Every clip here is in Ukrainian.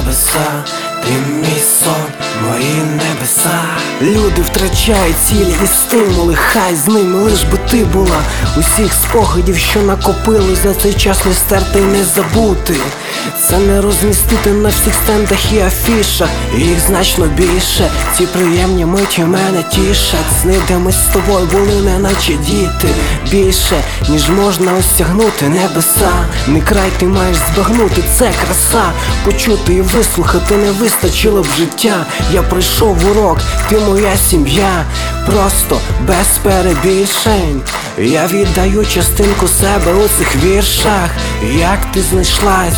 небеса, ти мій сон, мої небеса. Люди втрачають цілі і стимули, хай з ними лиш би ти була. Усіх спогадів, що накопили за цей час, не стерти й не забути. Це не розмістити на всіх стендах і афішах, їх значно більше. Ці приємні миті мене тішать. Сни, де ми з тобою були, не наче діти. Більше, ніж можна осягнути небеса. Не край ти маєш збагнути, це краса. Почути і вислухати не вистачило б життя. Я пройшов урок, ти моя сім'я. Просто без перебільшень я віддаю частинку себе у цих віршах. Як ти знайшлась,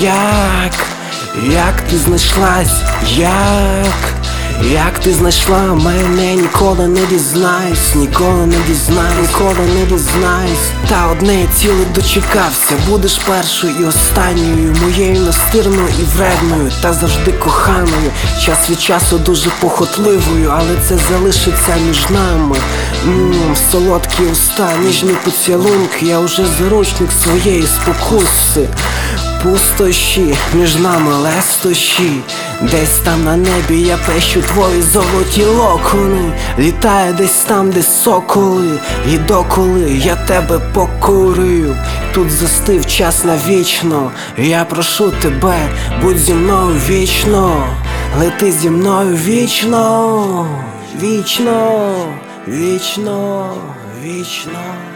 як ти знайшлась, як ти знайшла мене, ніколи не дізнаюсь, ніколи не дізнаюсь. Та одне ціле дочекався, будеш першою і останньою, моєю настирною і вредною, та завжди коханою. Час від часу дуже похотливою, але це залишиться між нами. Солодкі уста, ніжні поцілунки, я вже заручник своєї спокуси. Пустощі, між нами лестощі. Десь там на небі я пещу твої золоті локони. Літаю десь там, де соколи. І доколи я тебе покорив, тут застив час навічно. Я прошу тебе, будь зі мною вічно. Лети зі мною вічно, вічно, вічно, вічно.